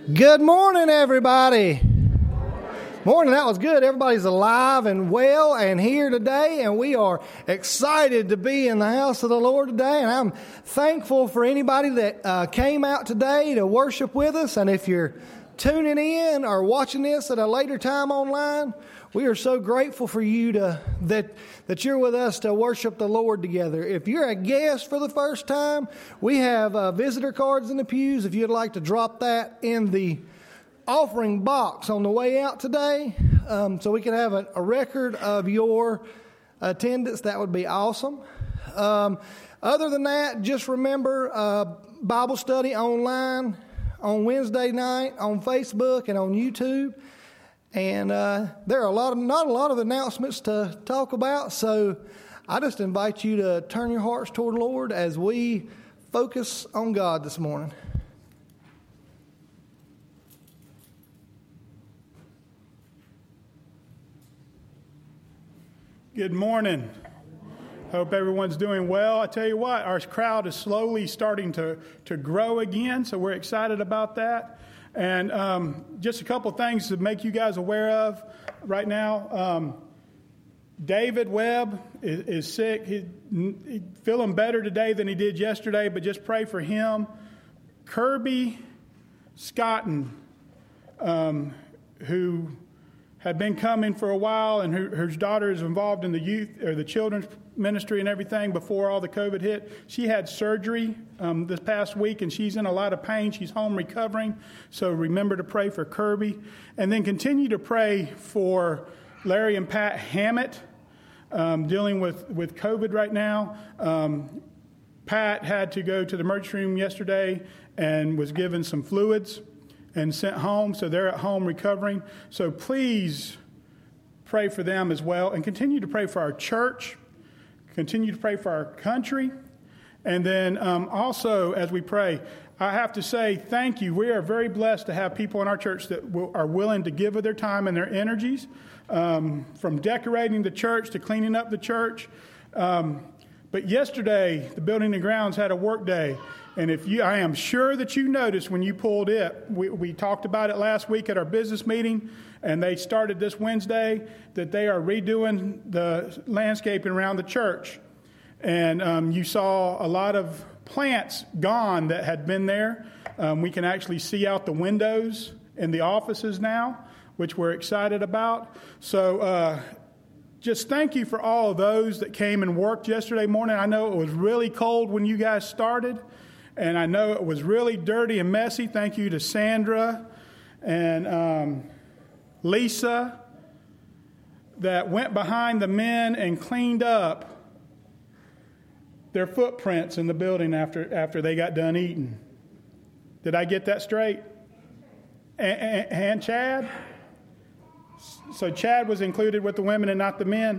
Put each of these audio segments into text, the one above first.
Good morning, everybody. Morning, that was good. Everybody's alive and well and here today, and we are excited to be in the house of the Lord today, and I'm thankful for anybody that came out today to worship with us, and if you're tuning in or watching this at a later time online, we are so grateful for you that you're with us to worship the Lord together. If you're a guest for the first time, we have visitor cards in the pews. If you'd like to drop that in the offering box on the way out today, so we can have a record of your attendance, that would be awesome. Other than that, just remember Bible study online on Wednesday night on Facebook and on YouTube. And there are not a lot of announcements to talk about, so I just invite you to turn your hearts toward the Lord as we focus on God this morning. Good morning. Hope everyone's doing well. I tell you what, our crowd is slowly starting to grow again, so we're excited about that. And just a couple things to make you guys aware of right now. David Webb is sick. He's feeling better today than he did yesterday, but just pray for him. Kirby Scotton, who had been coming for a while, and her daughter is involved in the youth or the children's ministry and everything before all the COVID hit. She had surgery this past week, and she's in a lot of pain. She's home recovering, so remember to pray for Kirby. And then continue to pray for Larry and Pat Hammett, dealing with COVID right now. Pat had to go to the emergency room yesterday and was given some fluids and sent home, so they're at home recovering. So please pray for them as well, and continue to pray for our church, continue to pray for our country, and then also as we pray, I have to say thank you. We are very blessed to have people in our church that are willing to give of their time and their energies, from decorating the church to cleaning up the church. But yesterday, the Building and Grounds had a work day. And I am sure that you noticed when you pulled it, we talked about it last week at our business meeting, and they started this Wednesday, that they are redoing the landscaping around the church. And you saw a lot of plants gone that had been there. We can actually see out the windows in the offices now, which we're excited about. So just thank you for all of those that came and worked yesterday morning. I know it was really cold when you guys started, and I know it was really dirty and messy. Thank you to Sandra and Lisa that went behind the men and cleaned up their footprints in the building after they got done eating. Did I get that straight? And Chad? So Chad was included with the women and not the men?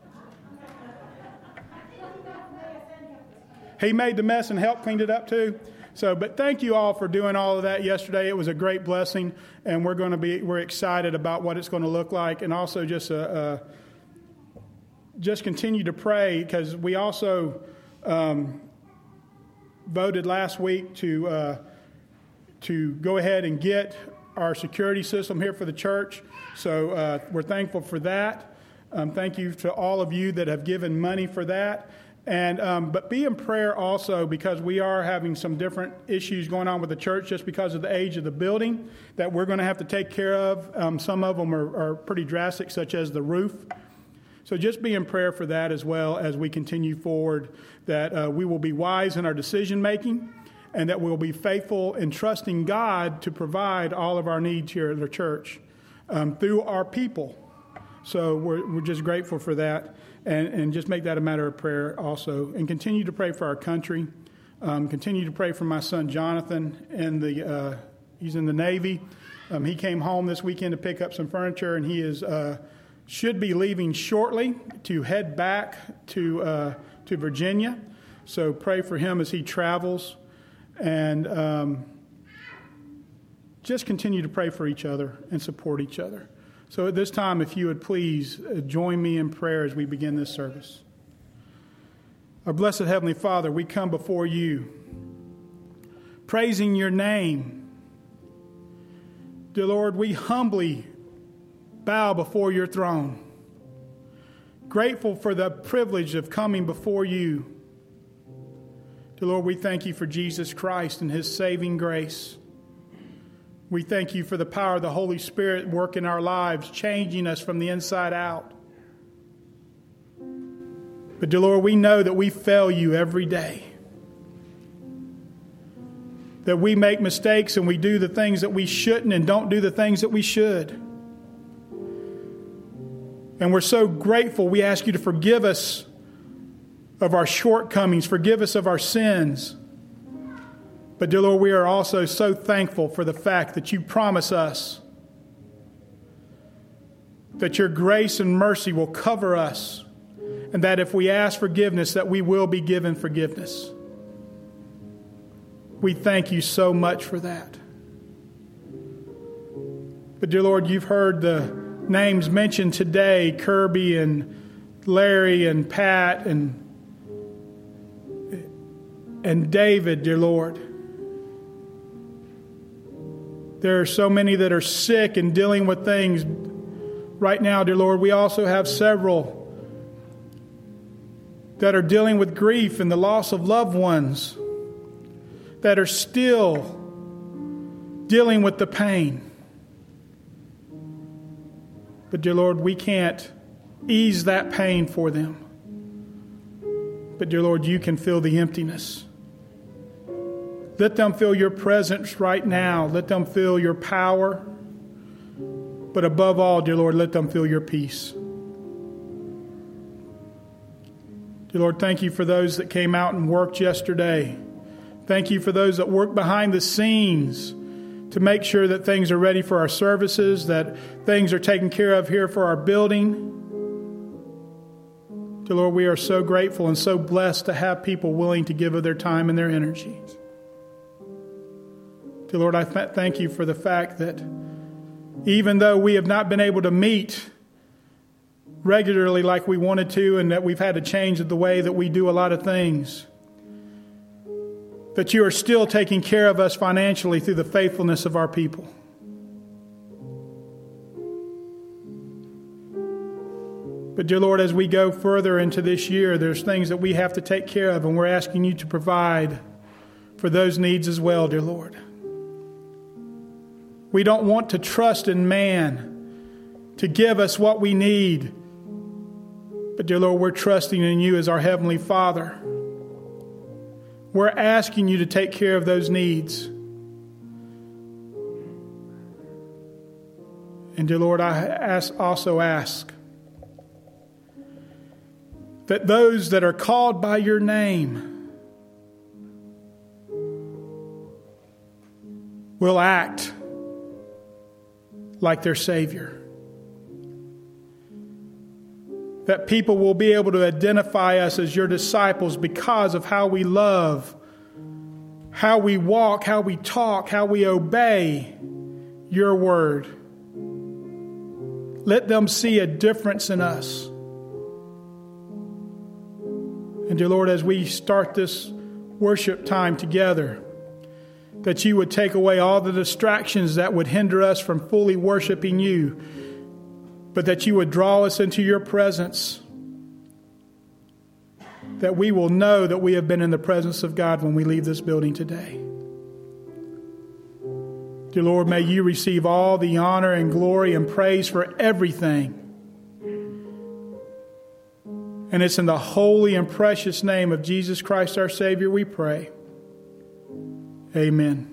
He made the mess and helped clean it up too. But thank you all for doing all of that yesterday. It was a great blessing, and we're excited about what it's going to look like, and also just continue to pray, because we also voted last week to go ahead and get our security system here for the church. So we're thankful for that. Thank you to all of you that have given money for that. And but be in prayer also, because we are having some different issues going on with the church just because of the age of the building that we're going to have to take care of. Some of them are pretty drastic, such as the roof. So just be in prayer for that as well as we continue forward, that we will be wise in our decision making, and that we'll be faithful in trusting God to provide all of our needs here at the church through our people. So we're just grateful for that. And just make that a matter of prayer also. And continue to pray for our country. Continue to pray for my son Jonathan. He's in the Navy. He came home this weekend to pick up some furniture, and he should be leaving shortly to head back to Virginia. So pray for him as he travels. And just continue to pray for each other and support each other. So at this time, if you would please join me in prayer as we begin this service. Our blessed Heavenly Father, we come before you, praising your name, Dear Lord, we humbly bow before your throne, grateful for the privilege of coming before you. Dear Lord, we thank you for Jesus Christ and his saving grace. We thank you for the power of the Holy Spirit working our lives, changing us from the inside out. But dear Lord, we know that we fail you every day. That we make mistakes and we do the things that we shouldn't and don't do the things that we should. And we're so grateful. We ask you to forgive us of our shortcomings, forgive us of our sins. But dear Lord, we are also so thankful for the fact that you promise us that your grace and mercy will cover us, and that if we ask forgiveness, that we will be given forgiveness. We thank you so much for that. But dear Lord, you've heard the names mentioned today, Kirby and Larry and Pat and David, dear Lord. There are so many that are sick and dealing with things right now, dear Lord. We also have several that are dealing with grief and the loss of loved ones, that are still dealing with the pain. But dear Lord, we can't ease that pain for them. But dear Lord, you can fill the emptiness. Let them feel your presence right now. Let them feel your power. But above all, dear Lord, let them feel your peace. Dear Lord, thank you for those that came out and worked yesterday. Thank you for those that work behind the scenes to make sure that things are ready for our services, that things are taken care of here for our building. Dear Lord, we are so grateful and so blessed to have people willing to give of their time and their energy. Dear Lord, I thank you for the fact that even though we have not been able to meet regularly like we wanted to, and that we've had to change the way that we do a lot of things, that you are still taking care of us financially through the faithfulness of our people. But dear Lord, as we go further into this year, there's things that we have to take care of, and we're asking you to provide for those needs as well, dear Lord. We don't want to trust in man to give us what we need. But dear Lord, we're trusting in you as our Heavenly Father. We're asking you to take care of those needs. And dear Lord, I also ask that those that are called by your name will act like their Savior. That people will be able to identify us as your disciples because of how we love, how we walk, how we talk, how we obey your word. Let them see a difference in us. And dear Lord, as we start this worship time together, that you would take away all the distractions that would hinder us from fully worshiping you, but that you would draw us into your presence, that we will know that we have been in the presence of God when we leave this building today. Dear Lord, may you receive all the honor and glory and praise for everything. And it's in the holy and precious name of Jesus Christ our Savior we pray. Amen.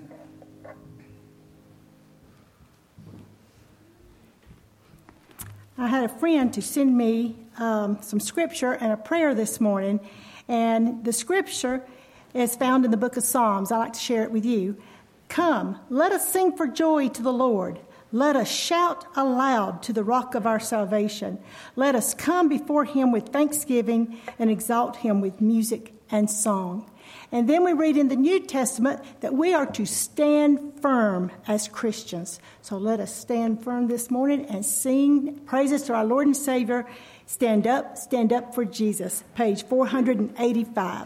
I had a friend to send me some scripture and a prayer this morning, and the scripture is found in the book of Psalms. I'd like to share it with you. Come, let us sing for joy to the Lord. Let us shout aloud to the rock of our salvation. Let us come before him with thanksgiving and exalt him with music and song. And then we read in the New Testament that we are to stand firm as Christians. So let us stand firm this morning and sing praises to our Lord and Savior. Stand up for Jesus. Page 485.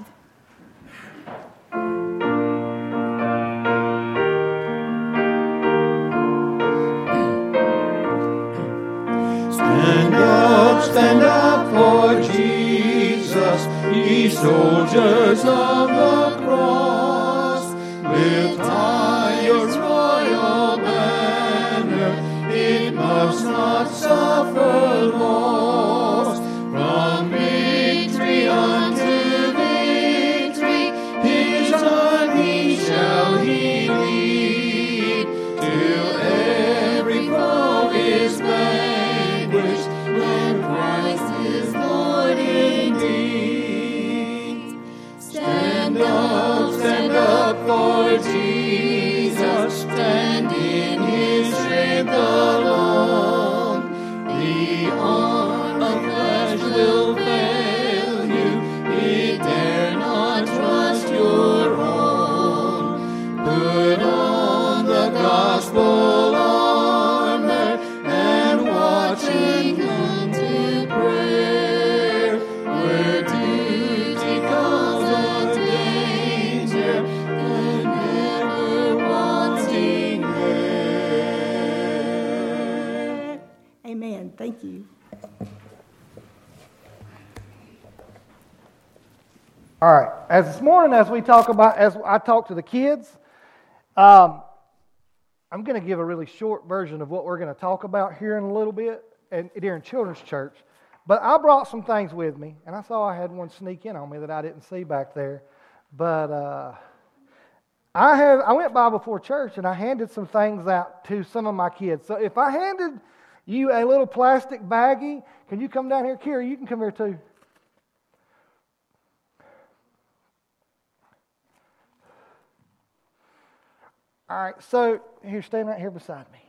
soldiers of the cross, lift high your royal banner. It must not suffer loss. From victory unto victory, his army shall he lead, till every foe is vanquished, when Christ is Lord indeed. Stand up for Jesus, stand in his strength alone. The arm of flesh will fail you, it dare not trust your own. Put on the gospel armor and watch and come to prayer, where duty calls on danger, the never wanting there. Amen. Thank you. All right. As this morning, as I talk to the kids, I'm going to give a really short version of what we're going to talk about here in a little bit and during Children's Church. But I brought some things with me, and I saw I had one sneak in on me that I didn't see back there. But I went by before church and I handed some things out to some of my kids. So if I handed you a little plastic baggie, can you come down here? Kira, you can come here too. All right, so here, stand right here beside me.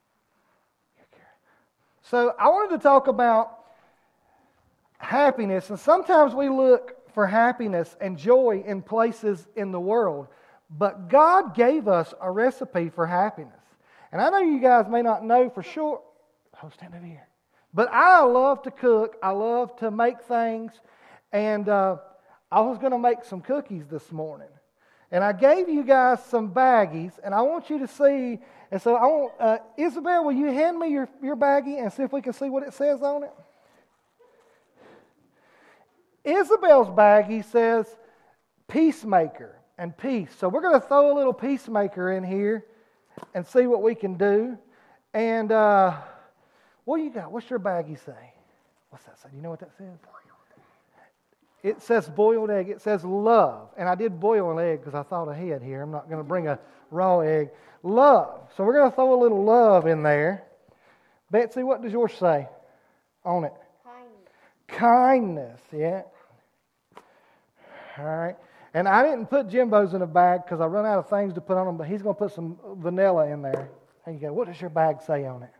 So I wanted to talk about happiness, and sometimes we look for happiness and joy in places in the world, but God gave us a recipe for happiness. And I know you guys may not know for sure. Oh, stand over here. But I love to cook. I love to make things, and I was going to make some cookies this morning. And I gave you guys some baggies, and I want you to see. And so I want Isabel, will you hand me your baggie and see if we can see what it says on it? Isabel's baggie says peacemaker and peace. So we're going to throw a little peacemaker in here and see what we can do. And what you got? What's your baggie say? What's that say? Do you know what that says? It says boiled egg. It says love. And I did boil an egg because I thought ahead here. I'm not going to bring a raw egg. Love. So we're going to throw a little love in there. Betsy, what does yours say on it? Kindness. Yeah. All right. And I didn't put Jimbo's in a bag because I run out of things to put on them, but he's going to put some vanilla in there. There you go. What does your bag say on it?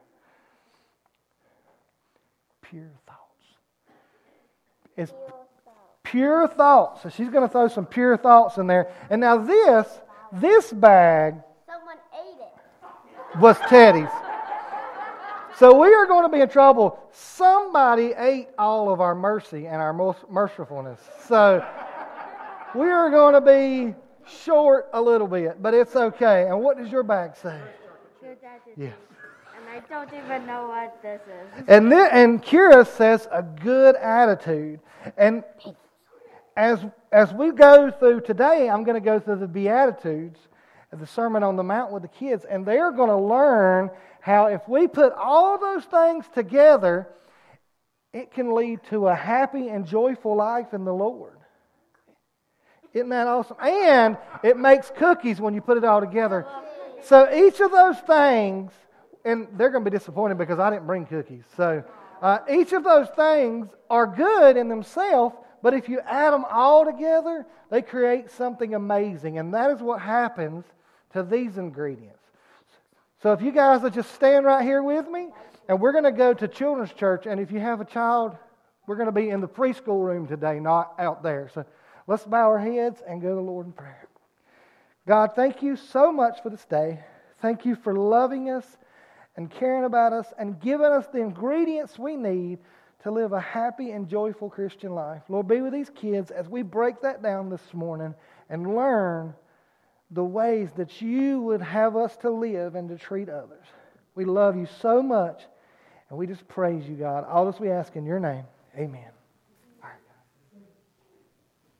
Pure thoughts. It's pure thoughts. So she's going to throw some pure thoughts in there. And now this bag someone ate it. Was Teddy's. So we are going to be in trouble. Somebody ate all of our mercy and our mercifulness. So we are going to be short a little bit, but it's okay. And what does your bag say? Yes. And I don't even know what this is. And Kira says a good attitude. And as we go through today, I'm going to go through the Beatitudes, the Sermon on the Mount with the kids, and they're going to learn how if we put all those things together, it can lead to a happy and joyful life in the Lord. Isn't that awesome? And it makes cookies when you put it all together. So each of those things, and they're going to be disappointed because I didn't bring cookies. So each of those things are good in themselves, but if you add them all together, they create something amazing. And that is what happens to these ingredients. So if you guys will just stand right here with me, and we're going to go to Children's Church. And if you have a child, we're going to be in the preschool room today, not out there. So let's bow our heads and go to the Lord in prayer. God, thank you so much for this day. Thank you for loving us and caring about us and giving us the ingredients we need to live a happy and joyful Christian life. Lord, be with these kids as we break that down this morning and learn the ways that you would have us to live and to treat others. We love you so much, and we just praise you, God. All this we ask in your name. Amen. All right.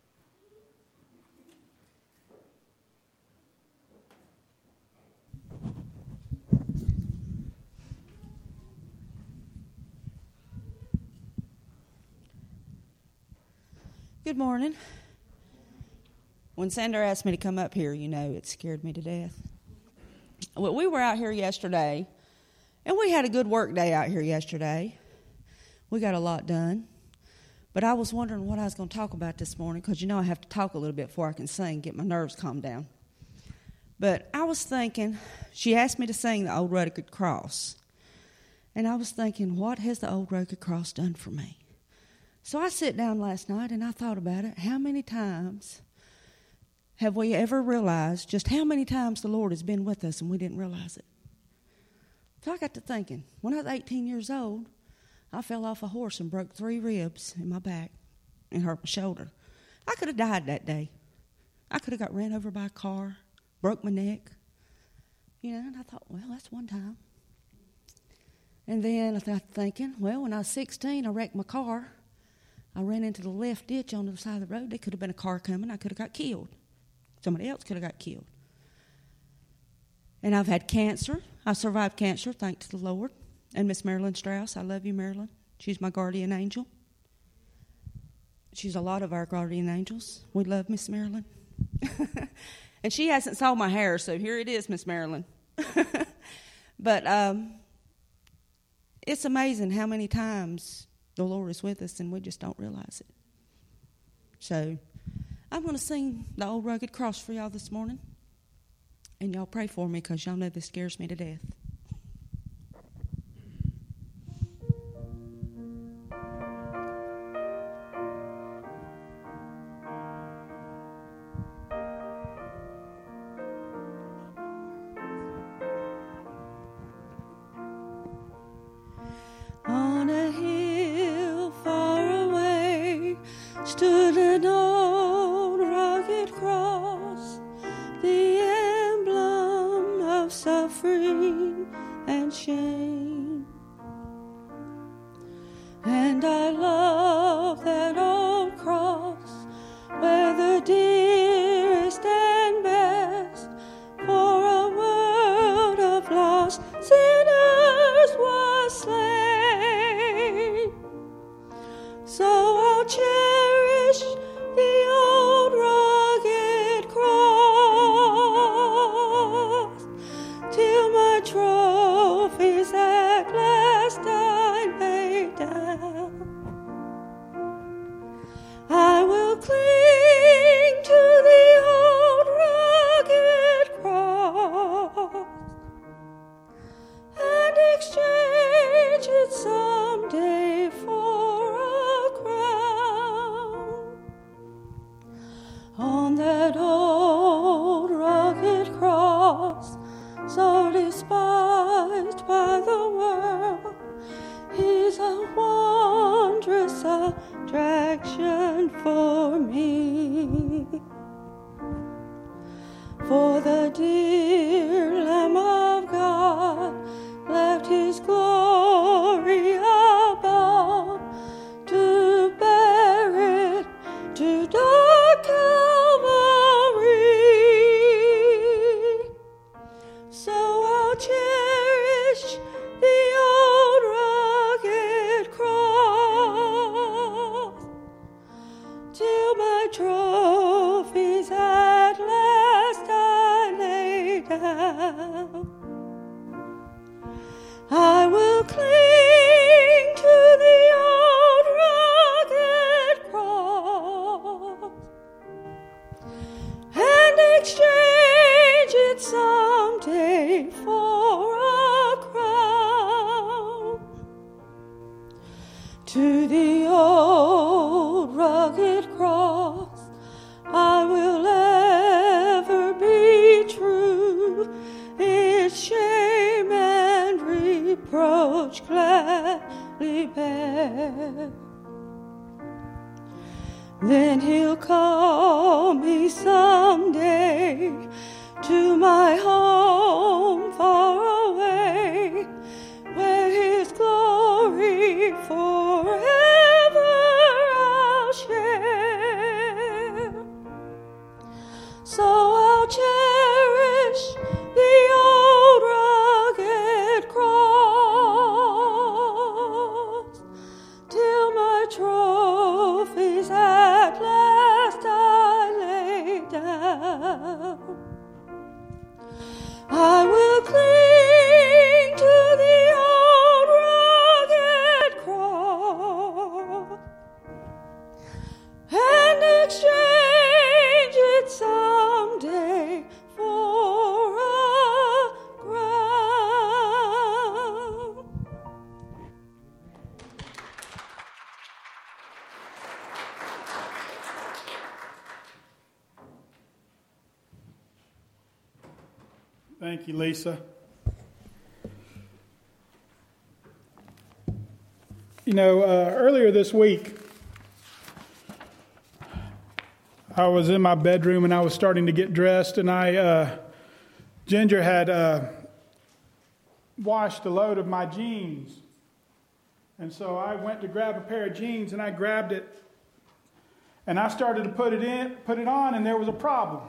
Good morning. When Sandra asked me to come up here, it scared me to death. Well, we were out here yesterday, and we had a good work day out here yesterday. We got a lot done. But I was wondering what I was going to talk about this morning, because I have to talk a little bit before I can sing, get my nerves calmed down. But I was thinking, she asked me to sing the Old Rugged Cross. And I was thinking, what has the Old Rugged Cross done for me? So I sat down last night and I thought about it. How many times have we ever realized just how many times the Lord has been with us and we didn't realize it? So I got to thinking, when I was 18 years old, I fell off a horse and broke 3 ribs in my back and hurt my shoulder. I could have died that day. I could have got ran over by a car, broke my neck. And I thought, well, that's one time. And then I started thinking, well, when I was 16, I wrecked my car. I ran into the left ditch on the side of the road. There could have been a car coming. I could have got killed. Somebody else could have got killed. And I've had cancer. I survived cancer, thanks to the Lord. And Miss Marilyn Strauss, I love you, Marilyn. She's my guardian angel. She's a lot of our guardian angels. We love Miss Marilyn. And she hasn't sold my hair, so here it is, Miss Marilyn. But it's amazing how many times the Lord is with us and we just don't realize it. So I'm going to sing the Old Rugged Cross for y'all this morning. And y'all pray for me, because y'all know this scares me to death. On a hill far away stood an old rugged cross, the emblem of suffering and shame. And I love that old cross, where the dearest and best for a world of lost sinners was slain. So I'll cherish the old rugged cross till my trophies at last I lay down. I will cling to the old rugged cross and exchange it someday for a crown. On that old rugged cross, so despised by the world, He's a wondrous attraction for me. For the dear Lamb of God left His glory above to bear it to dark Calvary. So I'll cherish the old rugged cross till my trophies at last I lay down. I will cling to the old rugged cross and exchange it someday for a crown. To the old rugged cross I will ever be true, its shame and reproach gladly bear. Then He'll call me someday to my home far away, where His glory forever I'll share. So I'll cherish the old rugged cross till my trophies at last Thank you, Lisa. You know, earlier this week, I was in my bedroom and I was starting to get dressed, and Ginger had washed a load of my jeans. And so I went to grab a pair of jeans, and I grabbed it, and I started to put it on, and there was a problem.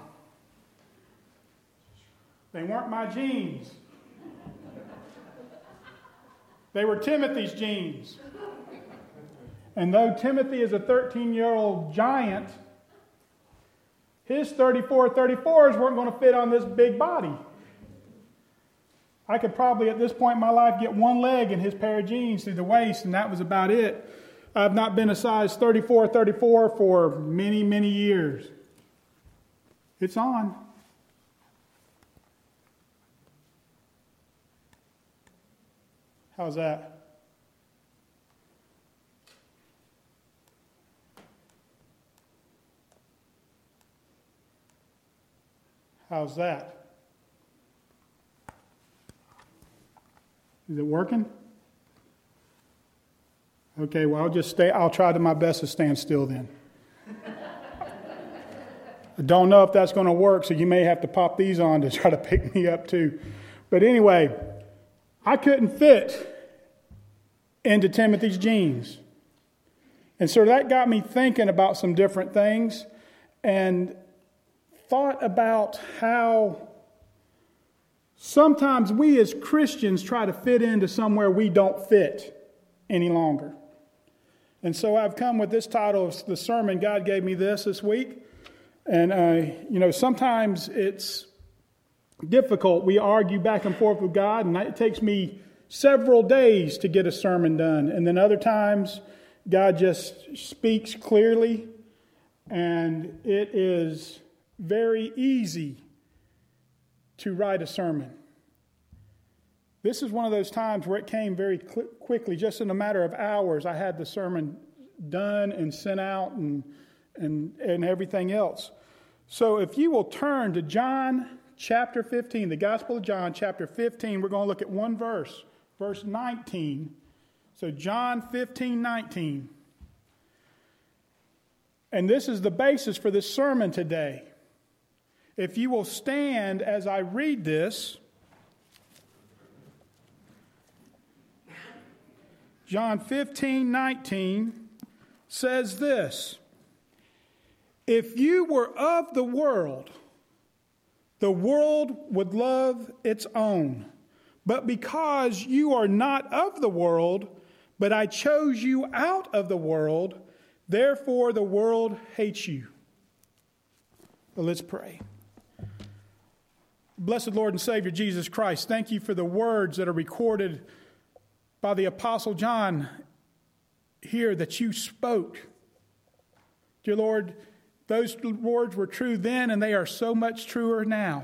They weren't my jeans. They were Timothy's jeans. And though Timothy is a 13-year-old giant, his 34s weren't going to fit on this big body. I could probably, at this point in my life, get one leg in his pair of jeans through the waist, and that was about it. I've not been a size 34 for many, many years. It's on. How's that? How's that? Is it working? Okay, well, I'll try my best to stand still then. I don't know if that's going to work, so you may have to pop these on to try to pick me up too. But anyway, I couldn't fit into Timothy's jeans. And so that got me thinking about some different things and thought about how sometimes we as Christians try to fit into somewhere we don't fit any longer. And so I've come with this title of the sermon. God gave me this week. And, sometimes it's difficult. We argue back and forth with God, and it takes me several days to get a sermon done. And then other times, God just speaks clearly, and it is very easy to write a sermon. This is one of those times where it came very quickly, just in a matter of hours. I had the sermon done and sent out and everything else. So if you will turn to John chapter 15, the Gospel of John chapter 15, we're going to look at one verse, verse 19. So John 15:19. And this is the basis for this sermon today. If you will stand as I read this, John 15:19 says this: If you were of the world would love its own. But because you are not of the world, but I chose you out of the world, therefore the world hates you. Well, let's pray. Blessed Lord and Savior Jesus Christ, thank you for the words that are recorded by the Apostle John here that you spoke. Dear Lord, those words were true then, and they are so much truer now.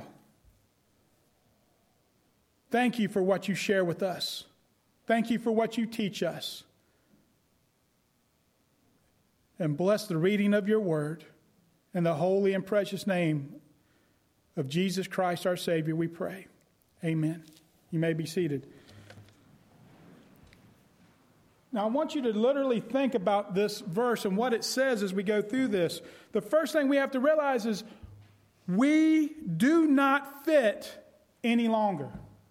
Thank you for what you share with us. Thank you for what you teach us. And bless the reading of your word. In the holy and precious name of Jesus Christ our Savior, we pray. Amen. You may be seated. Now, I want you to literally think about this verse and what it says as we go through this. The first thing we have to realize is we do not fit any longer.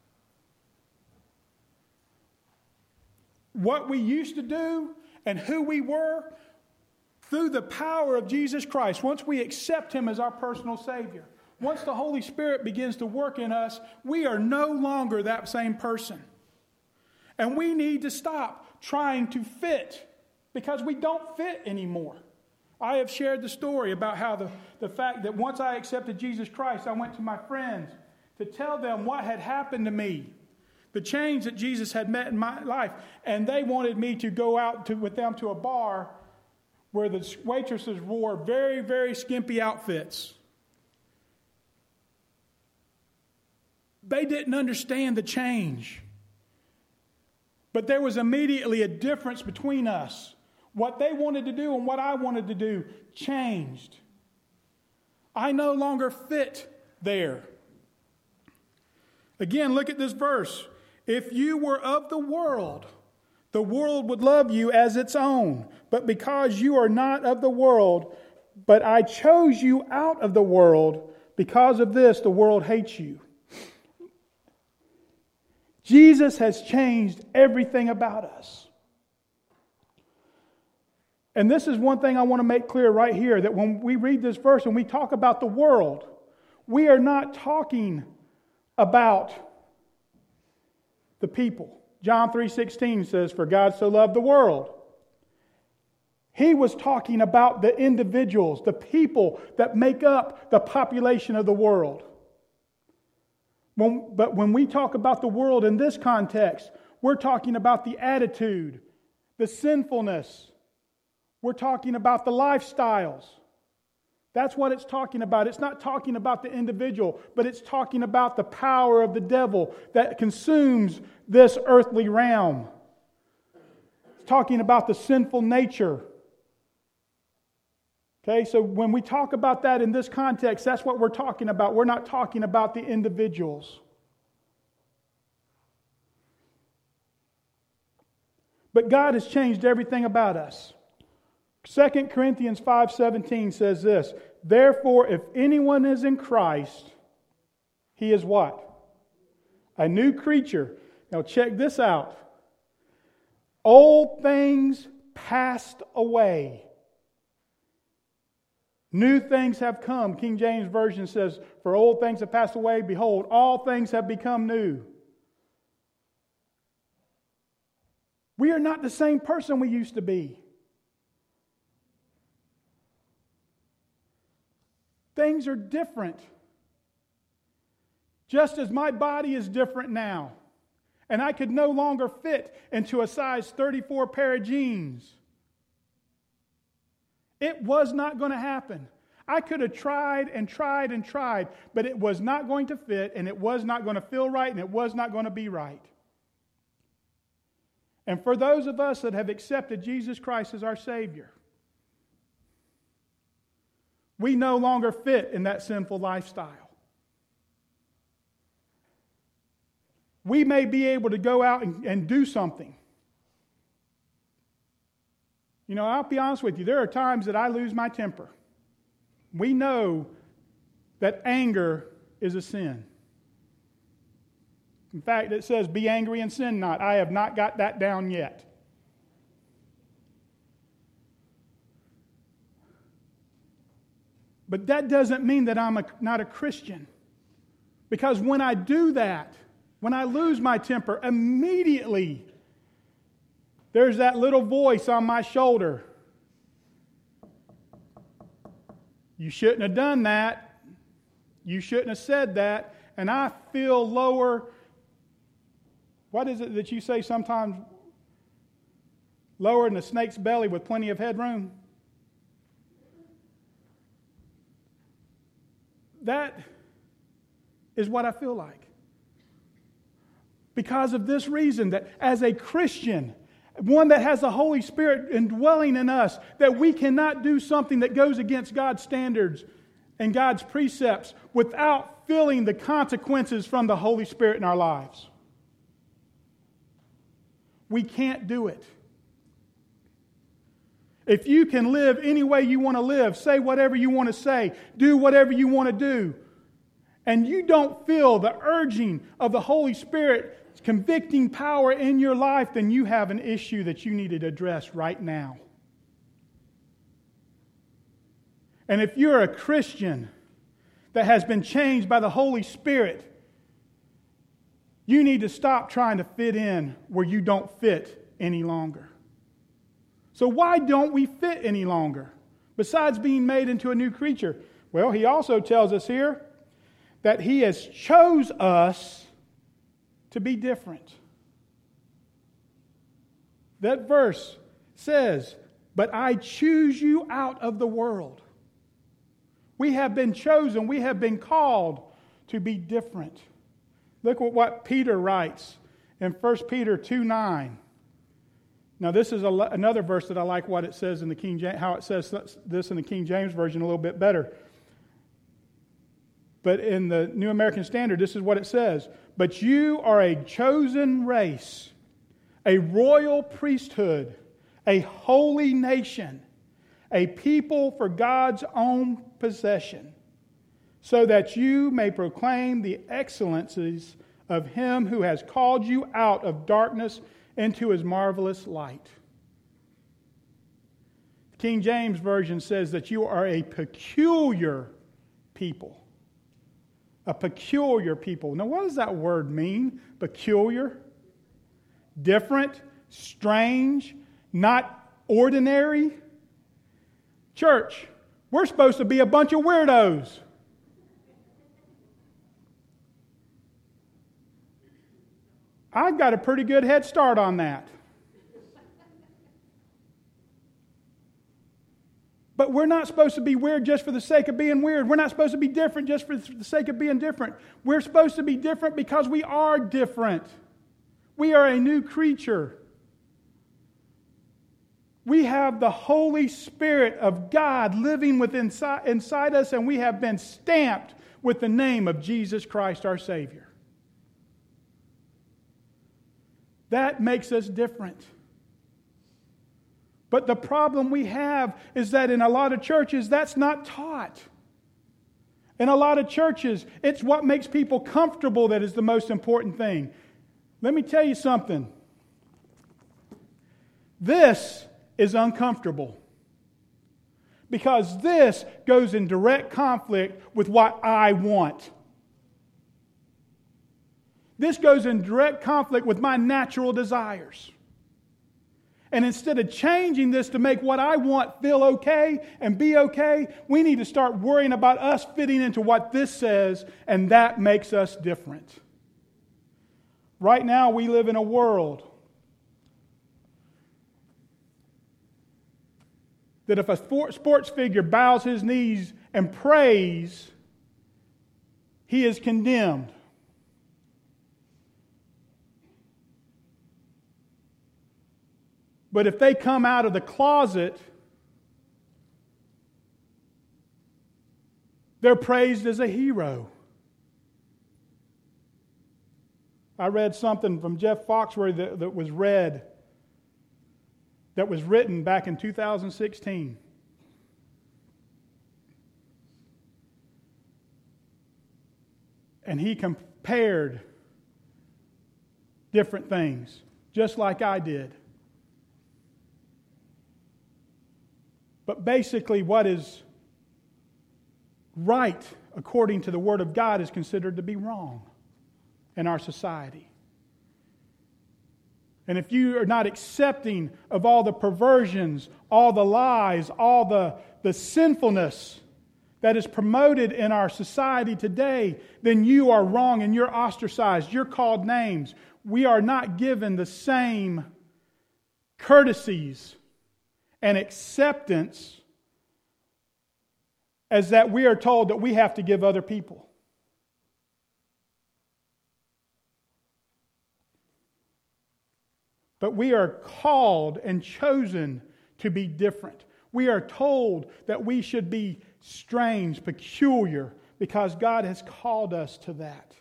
What we used to do and who we were, through the power of Jesus Christ, once we accept Him as our personal Savior, once the Holy Spirit begins to work in us, we are no longer that same person. And we need to stop trying to fit, because we don't fit anymore. I have shared the story about how the fact that once I accepted Jesus Christ, I went to my friends to tell them what had happened to me, the change that Jesus had met in my life, and they wanted me to go out with them to a bar where the waitresses wore very, very skimpy outfits. They didn't understand the change. But there was immediately a difference between us. What they wanted to do and what I wanted to do changed. I no longer fit there. Again, look at this verse. If you were of the world would love you as its own. But because you are not of the world, but I chose you out of the world, because of this the world hates you. Jesus has changed everything about us. And this is one thing I want to make clear right here, that when we read this verse and we talk about the world, we are not talking about the people. John 3:16 says, "For God so loved the world." He was talking about the individuals, the people that make up the population of the world. But when we talk about the world in this context, we're talking about the attitude, the sinfulness. We're talking about the lifestyles. That's what it's talking about. It's not talking about the individual, but it's talking about the power of the devil that consumes this earthly realm. It's talking about the sinful nature. Okay, so when we talk about that in this context, that's what we're talking about. We're not talking about the individuals. But God has changed everything about us. 2 Corinthians 5:17 says this, "Therefore, if anyone is in Christ, he is" what? "A new creature." Now check this out. "Old things passed away. New things have come." King James Version says, "For old things have passed away, behold, all things have become new." We are not the same person we used to be. Things are different. Just as my body is different now, and I could no longer fit into a size 34 pair of jeans. It was not going to happen. I could have tried and tried and tried, but it was not going to fit, and it was not going to feel right, and it was not going to be right. And for those of us that have accepted Jesus Christ as our Savior, we no longer fit in that sinful lifestyle. We may be able to go out and do something. You know, I'll be honest with you, there are times that I lose my temper. We know that anger is a sin. In fact, it says, "Be angry and sin not." I have not got that down yet. But that doesn't mean that I'm not a Christian. Because when I do that, when I lose my temper, immediately there's that little voice on my shoulder. You shouldn't have done that. You shouldn't have said that. And I feel lower. What is it that you say sometimes? Lower than a snake's belly with plenty of headroom? That is what I feel like. Because of this reason, that as a Christian, one that has the Holy Spirit indwelling in us, that we cannot do something that goes against God's standards and God's precepts without feeling the consequences from the Holy Spirit in our lives. We can't do it. If you can live any way you want to live, say whatever you want to say, do whatever you want to do, and you don't feel the urging of the Holy Spirit convicting power in your life, then you have an issue that you need to address right now. And if you're a Christian that has been changed by the Holy Spirit, you need to stop trying to fit in where you don't fit any longer. So why don't we fit any longer? Besides being made into a new creature. Well, he also tells us here that he has chose us to be different. That verse says, "But I choose you out of the world." We have been chosen, we have been called to be different. Look at what Peter writes in 1 Peter 2:9. Now, this is another verse that I like what it says in the King James, how it says this in the King James Version a little bit better. But in the New American Standard, this is what it says. But you are a chosen race, a royal priesthood, a holy nation, a people for God's own possession, so that you may proclaim the excellencies of Him who has called you out of darkness into His marvelous light. The King James Version says that you are a peculiar people. A peculiar people. Now, what does that word mean? Peculiar? Different? Strange? Not ordinary? Church, we're supposed to be a bunch of weirdos. I've got a pretty good head start on that. But we're not supposed to be weird just for the sake of being weird. We're not supposed to be different just for the sake of being different. We're supposed to be different because we are different. We are a new creature. We have the Holy Spirit of God living inside us, and we have been stamped with the name of Jesus Christ, our Savior. That makes us different. But the problem we have is that in a lot of churches, that's not taught. In a lot of churches, it's what makes people comfortable that is the most important thing. Let me tell you something. This is uncomfortable. Because this goes in direct conflict with what I want. This goes in direct conflict with my natural desires. And instead of changing this to make what I want feel okay and be okay, we need to start worrying about us fitting into what this says, and that makes us different. Right now, we live in a world that if a sports figure bows his knees and prays, he is condemned. But if they come out of the closet, they're praised as a hero. I read something from Jeff Foxworthy that was written back in 2016. And he compared different things, just like I did. But basically, what is right according to the Word of God is considered to be wrong in our society. And if you are not accepting of all the perversions, all the lies, all the sinfulness that is promoted in our society today, then you are wrong and you're ostracized. You're called names. We are not given the same courtesies and acceptance as that we are told that we have to give other people. But we are called and chosen to be different. We are told that we should be strange, peculiar, because God has called us to that.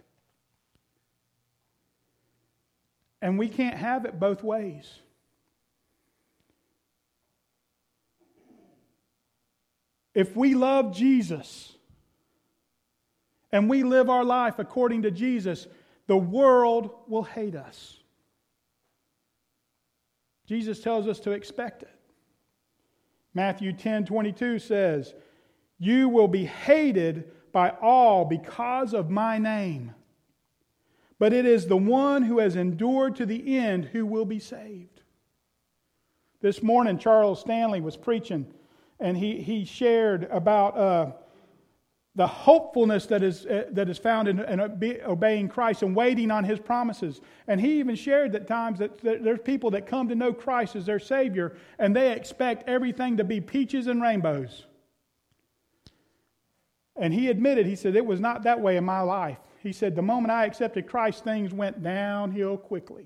And we can't have it both ways. If we love Jesus and we live our life according to Jesus, the world will hate us. Jesus tells us to expect it. Matthew 10:22 says, "You will be hated by all because of my name. But it is the one who has endured to the end who will be saved." This morning, Charles Stanley was preaching, and he shared about the hopefulness that is found in obeying Christ and waiting on His promises. And he even shared at times that there's people that come to know Christ as their Savior, and they expect everything to be peaches and rainbows. And he admitted, he said, it was not that way in my life. He said, the moment I accepted Christ, things went downhill quickly.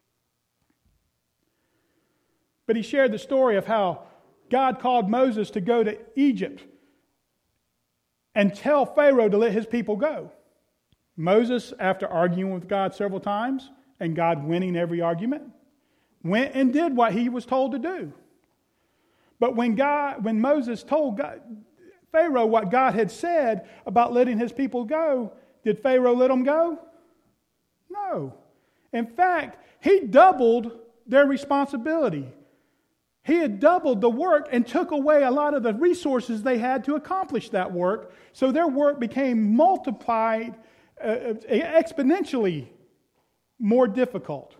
But he shared the story of how God called Moses to go to Egypt and tell Pharaoh to let his people go. Moses, after arguing with God several times, and God winning every argument, went and did what he was told to do. But when Moses told Pharaoh what God had said about letting his people go, did Pharaoh let them go? No. In fact, he doubled their responsibility. He had doubled the work and took away a lot of the resources they had to accomplish that work, so their work became multiplied exponentially more difficult.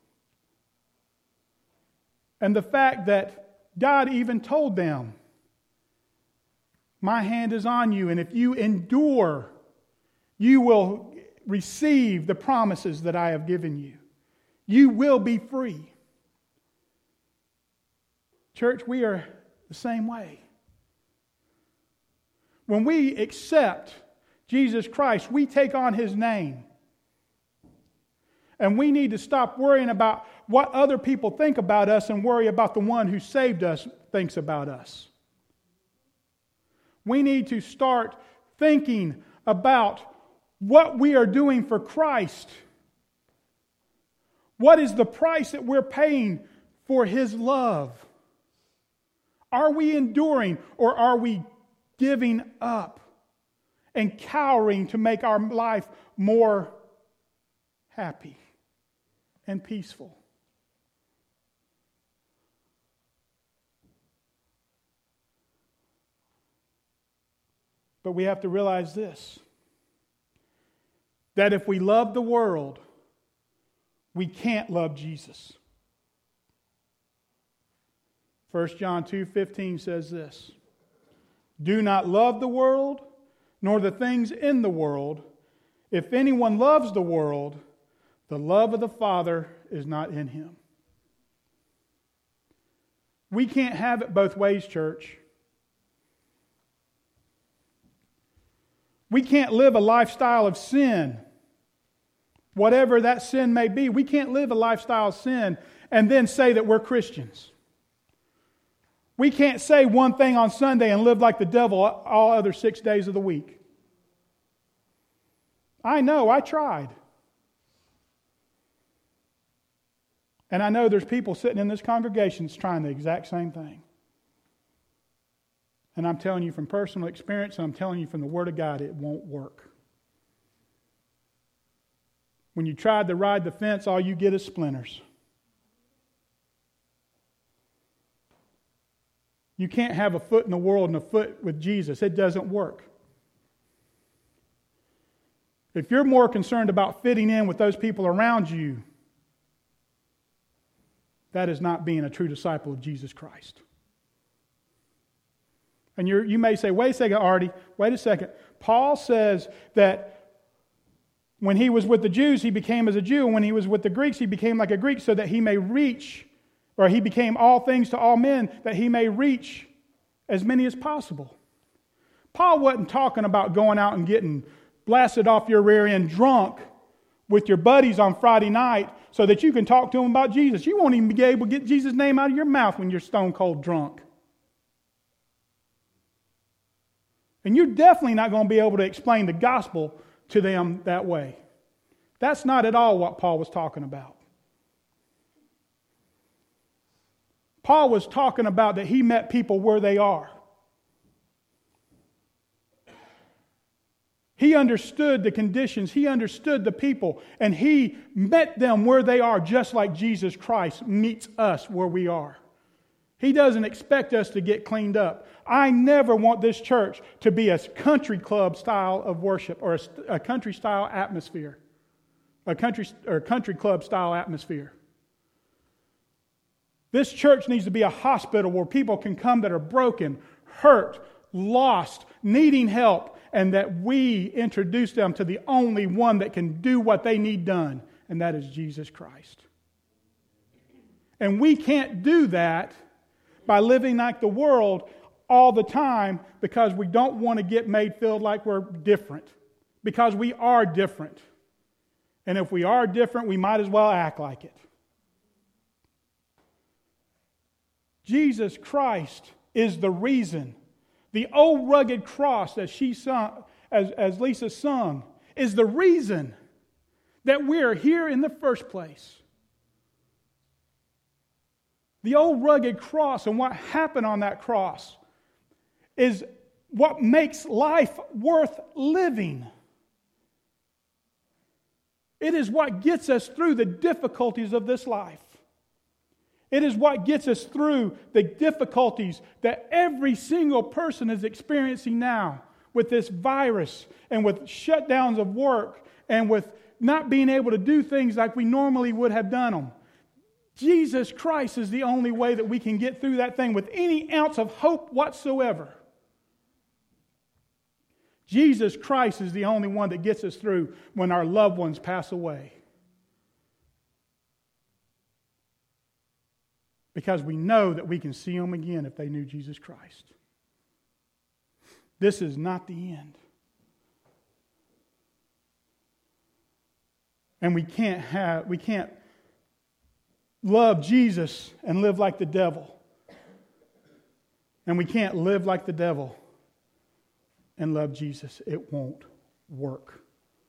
And the fact that God even told them, my hand is on you, and if you endure, you will receive the promises that I have given you. You will be free. Church, we are the same way. When we accept Jesus Christ, we take on His name. And we need to stop worrying about what other people think about us and worry about the one who saved us thinks about us. We need to start thinking about what we are doing for Christ. What is the price that we're paying for His love? Are we enduring, or are we giving up and cowering to make our life more happy and peaceful? But we have to realize this, that if we love the world, we can't love Jesus. 1 John 2:15 says this, do not love the world, nor the things in the world. If anyone loves the world, the love of the Father is not in him. We can't have it both ways, church. We can't live a lifestyle of sin, whatever that sin may be. We can't live a lifestyle of sin and then say that we're Christians. We can't say one thing on Sunday and live like the devil all other 6 days of the week. I know, I tried. And I know there's people sitting in this congregation that's trying the exact same thing. And I'm telling you from personal experience, and I'm telling you from the Word of God, it won't work. When you tried to ride the fence, all you get is splinters. You can't have a foot in the world and a foot with Jesus. It doesn't work. If you're more concerned about fitting in with those people around you, that is not being a true disciple of Jesus Christ. And you may say, wait a second, Artie, wait a second. Paul says that when he was with the Jews, he became as a Jew. And when he was with the Greeks, he became like a Greek so that he may reach, or he became all things to all men, that he may reach as many as possible. Paul wasn't talking about going out and getting blasted off your rear end drunk with your buddies on Friday night so that you can talk to them about Jesus. You won't even be able to get Jesus' name out of your mouth when you're stone cold drunk. And you're definitely not going to be able to explain the gospel to them that way. That's not at all what Paul was talking about. Paul was talking about that he met people where they are. He understood the conditions. He understood the people. And he met them where they are, just like Jesus Christ meets us where we are. He doesn't expect us to get cleaned up. I never want this church to be a country club style of worship or a country style atmosphere. A country club style atmosphere. This church needs to be a hospital where people can come that are broken, hurt, lost, needing help, and that we introduce them to the only one that can do what they need done, and that is Jesus Christ. And we can't do that by living like the world all the time because we don't want to get made feel like we're different. Because we are different. And if we are different, we might as well act like it. Jesus Christ is the reason, the The old rugged cross that she sung, as Lisa sung, is the reason that we are here in the first place. The old rugged cross and what happened on that cross is what makes life worth living. It is what gets us through the difficulties of this life. It is what gets us through the difficulties that every single person is experiencing now with this virus and with shutdowns of work and with not being able to do things like we normally would have done them. Jesus Christ is the only way that we can get through that thing with any ounce of hope whatsoever. Jesus Christ is the only one that gets us through when our loved ones pass away. Because we know that we can see them again if they knew Jesus Christ. This is not the end. And we can't love Jesus and live like the devil. And we can't live like the devil and love Jesus. It won't work.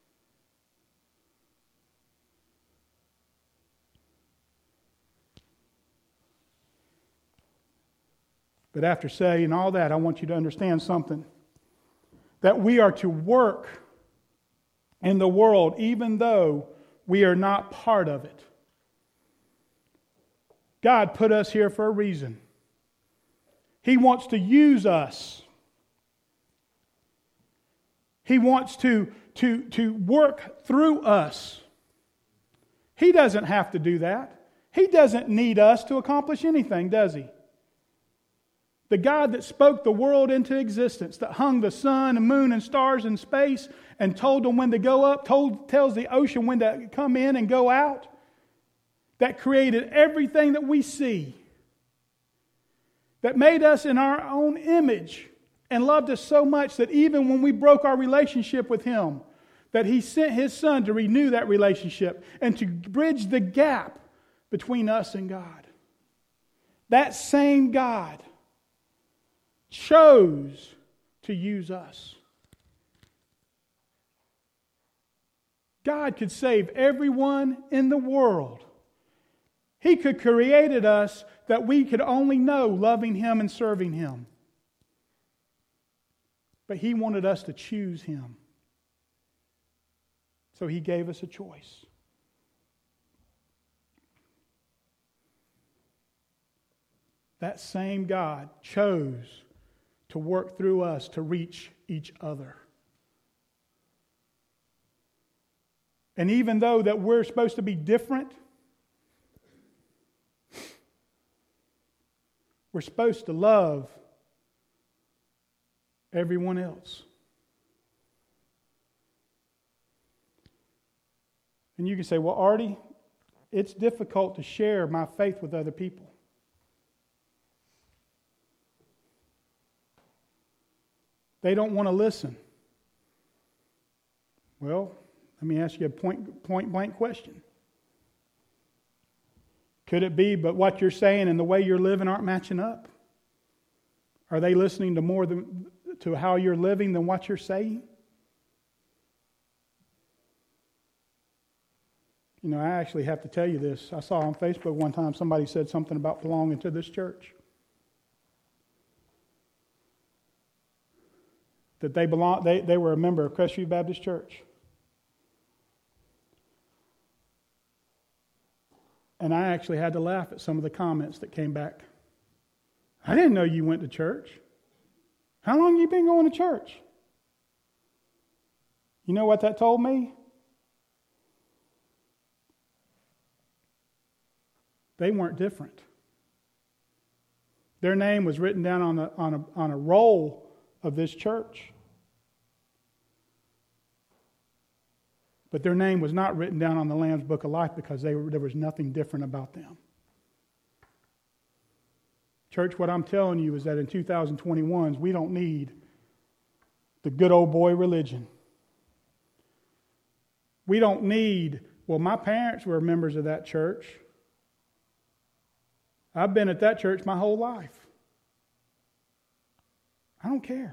But after saying all that, I want you to understand something. That we are to work in the world even though we are not part of it. God put us here for a reason. He wants to use us. He wants to work through us. He doesn't have to do that. He doesn't need us to accomplish anything, does He? The God that spoke the world into existence, that hung the sun and moon and stars in space and told them when to go up, tells the ocean when to come in and go out, that created everything that we see, that made us in our own image and loved us so much that even when we broke our relationship with Him, that He sent His Son to renew that relationship and to bridge the gap between us and God. That same God chose to use us. God could save everyone in the world. He could have created us that we could only know loving Him and serving Him. But He wanted us to choose Him. So He gave us a choice. That same God chose to work through us to reach each other. And even though that we're supposed to be different, we're supposed to love everyone else. And you can say, well, Artie, it's difficult to share my faith with other people. They don't want to listen. Well, let me ask you a point blank question. Could it be, but what you're saying and the way you're living aren't matching up? Are they listening to how you're living than what you're saying? You know, I actually have to tell you this. I saw on Facebook one time somebody said something about belonging to this church. That they were a member of Crestview Baptist Church. And I actually had to laugh at some of the comments that came back. I didn't know you went to church. How long have you been going to church? You know what that told me? They weren't different. Their name was written down on a roll of this church. But their name was not written down on the Lamb's Book of Life because there was nothing different about them. Church, what I'm telling you is that in 2021, we don't need the good old boy religion. We don't need, well, my parents were members of that church. I've been at that church my whole life. I don't care.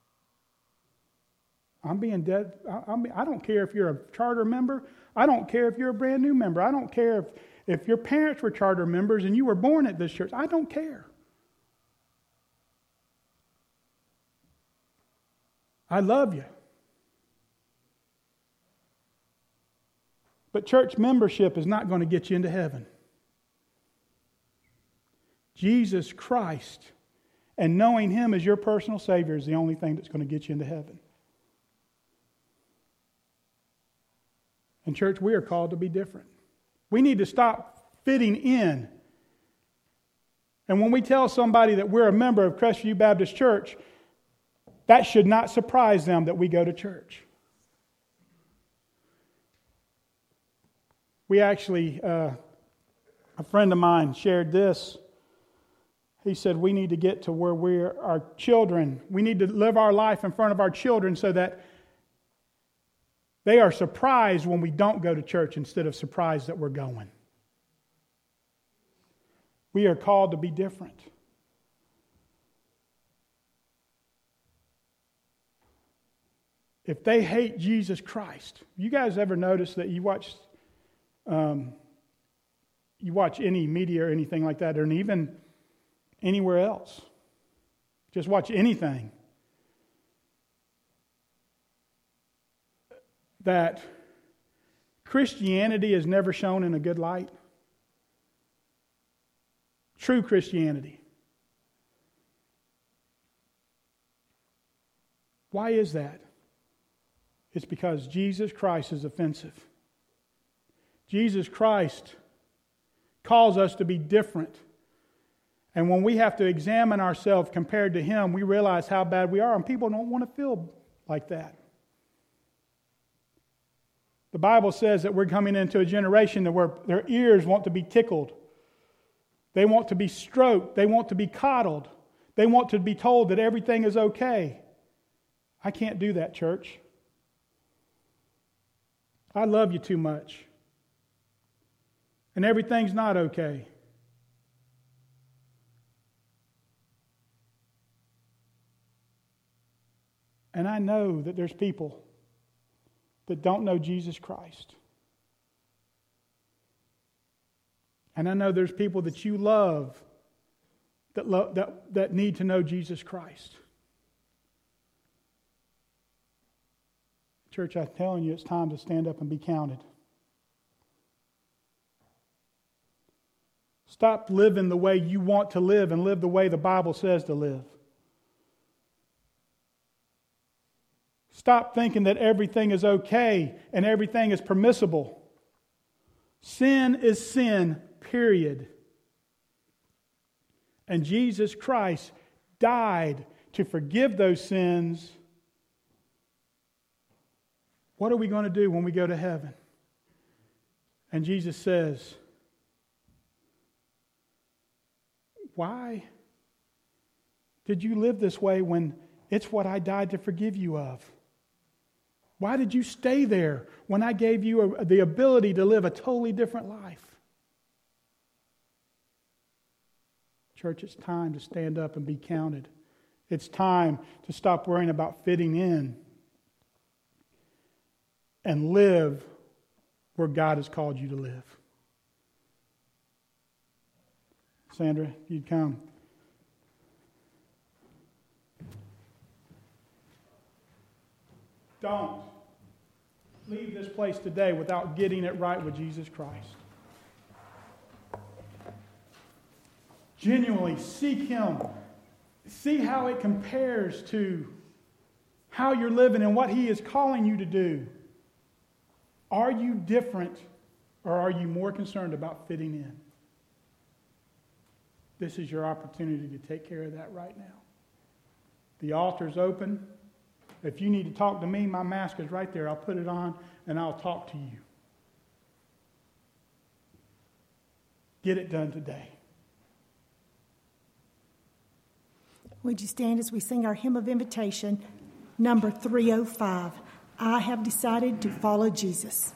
I'm being dead. I don't care if you're a charter member. I don't care if you're a brand new member. I don't care if your parents were charter members and you were born at this church. I don't care. I love you. But church membership is not going to get you into heaven. Jesus Christ and knowing Him as your personal Savior is the only thing that's going to get you into heaven. And church, we are called to be different. We need to stop fitting in. And when we tell somebody that we're a member of Crestview Baptist Church, that should not surprise them that we go to church. We actually, a friend of mine shared this. He said we need to get to where our children, we need to live our life in front of our children so that they are surprised when we don't go to church instead of surprised that we're going. We are called to be different. If they hate Jesus Christ, you guys ever notice that you watch any media or anything like that, or even anywhere else? Just watch anything. That Christianity is never shown in a good light. True Christianity. Why is that? It's because Jesus Christ is offensive. Jesus Christ calls us to be different. And when we have to examine ourselves compared to Him, we realize how bad we are, and people don't want to feel like that. The Bible says that we're coming into a generation where their ears want to be tickled. They want to be stroked. They want to be coddled. They want to be told that everything is okay. I can't do that, church. I love you too much. And everything's not okay. And I know that there's people that don't know Jesus Christ. And I know there's people that you love that need to know Jesus Christ. Church, I'm telling you, it's time to stand up and be counted. Stop living the way you want to live and live the way the Bible says to live. Stop thinking that everything is okay and everything is permissible. Sin is sin, period. And Jesus Christ died to forgive those sins. What are we going to do when we go to heaven? And Jesus says, why did you live this way when it's what I died to forgive you of? Why did you stay there when I gave you the ability to live a totally different life? Church, it's time to stand up and be counted. It's time to stop worrying about fitting in and live where God has called you to live. Sandra, if you'd come. Don't leave this place today without getting it right with Jesus Christ. Genuinely seek Him. See how it compares to how you're living and what He is calling you to do. Are you different, or are you more concerned about fitting in? This is your opportunity to take care of that right now. The altar's open. If you need to talk to me, my mask is right there. I'll put it on and I'll talk to you. Get it done today. Would you stand as we sing our hymn of invitation, number 305, I Have Decided to Follow Jesus.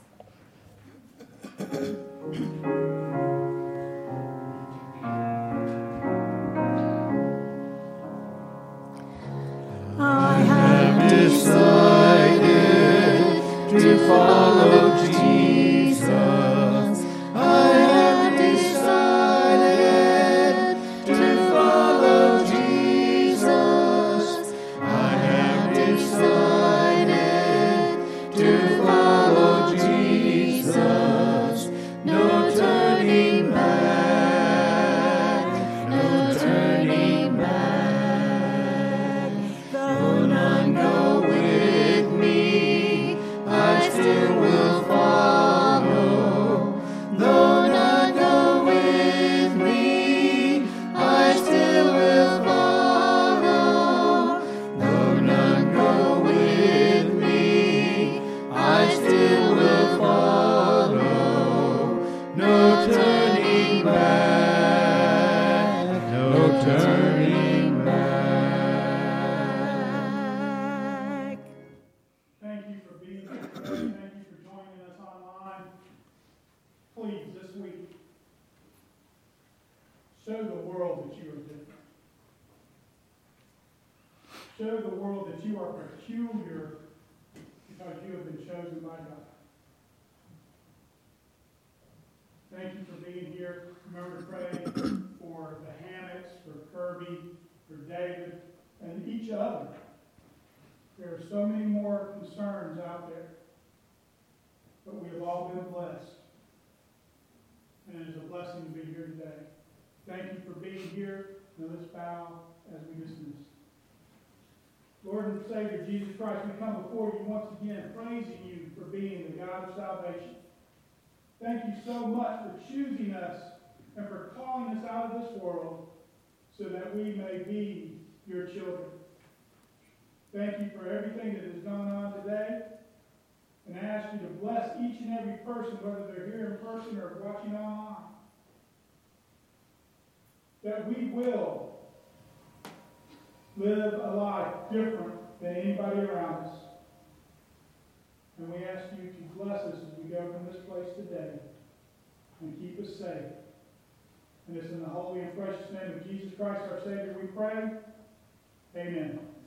Show the world that you are different. Show the world that you are peculiar because you have been chosen by God. Thank you for being here. Remember to pray for the Hammocks, for Kirby, for David, and each other. There are so many more concerns out there, but we have all been blessed. And it is a blessing to be here today. Thank you for being here. Now let's bow as we dismiss. Lord and Savior Jesus Christ, we come before you once again, praising you for being the God of salvation. Thank you so much for choosing us and for calling us out of this world so that we may be your children. Thank you for everything that has gone on today. And I ask you to bless each and every person, whether they're here in person or watching online, that we will live a life different than anybody around us. And we ask you to bless us as we go from this place today and keep us safe. And it's in the holy and precious name of Jesus Christ, our Savior, we pray. Amen.